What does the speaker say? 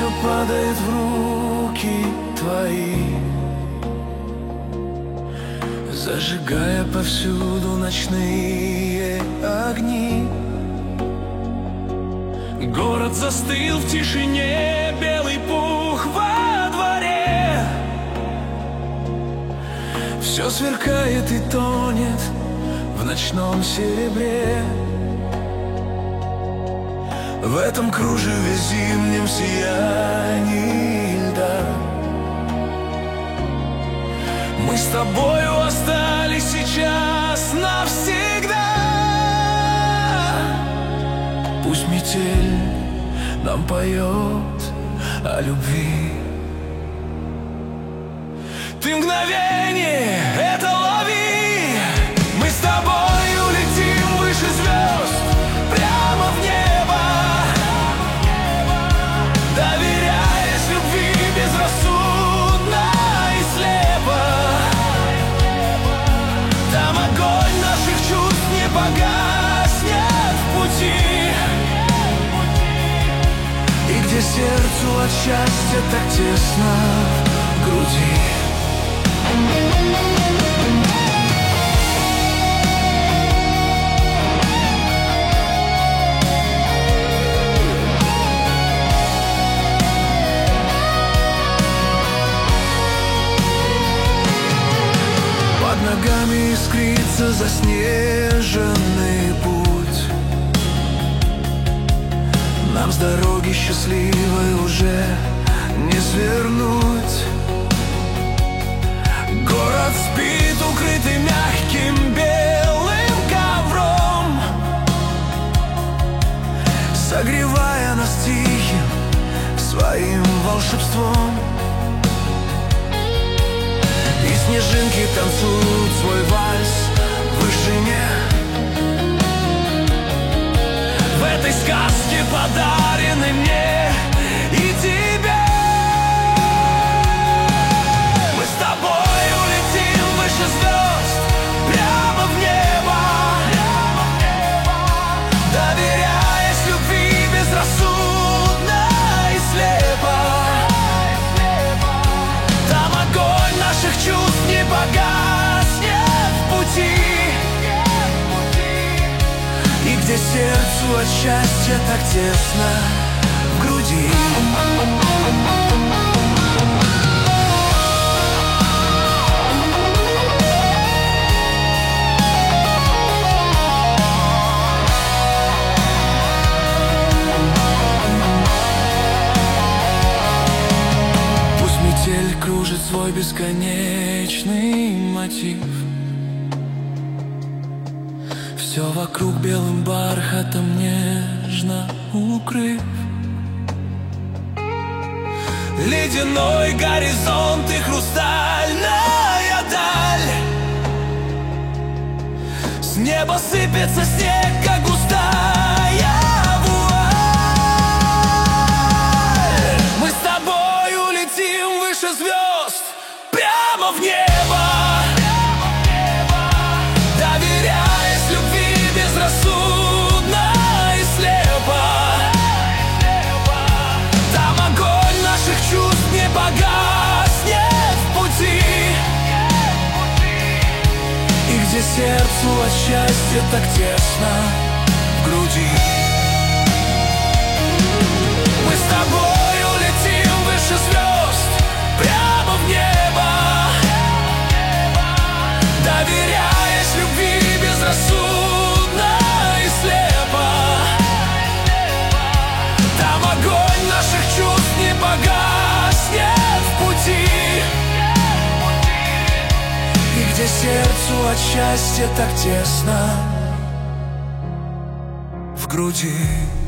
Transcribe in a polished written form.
все падает в руки твои, зажигая повсюду ночные огни. Город застыл в тишине, белый пух во дворе. Все сверкает и тонет в ночном серебре. В этом кружеве зимнем сиянии льда мы с тобою остались сейчас навсегда. Пусть метель нам поет о любви. Ты мгновение это лови. Мы с тобою летим выше звезд, прямо в небо, доверяясь любви безрассудно и слепо. Там огонь наших чувств не погаснет в пути, и где сердцу от счастья так тесно в груди. Под ногами искрится заснеженный путь. Нам с дороги счастливой уже не свернуть. Город спит, укрытый мягким белым ковром, согревая нас тихим своим волшебством. И снежинки танцуют свой вальс в вышине. В этой сказке, подаренной мне и тебе, мы с тобою летим выше звезд, прямо в небо, доверяясь любви безрассудно и слепо. Там огонь наших чувств не погаснет в пути, и где сердцу от счастья так тесно в груди. Пусть метель кружит свой бесконечный мотив, все вокруг белым бархатом нежно укрыв. Ледяной горизонт и хрустальная даль. С неба сыпется снег, как густая вуаль. Мы с тобою летим выше звезд, прямо в небо, доверяясь любви безрассудно и слепо. Там огонь наших чувств не погаснет в пути, и где сердцу от счастья так тесно в груди. Мы с тобою летим выше звезд, прямо в небо, доверяясь любви безрассудно и слепо. Там огонь наших чувств не погаснет в пути, и где сердцу от счастья так тесно в груди.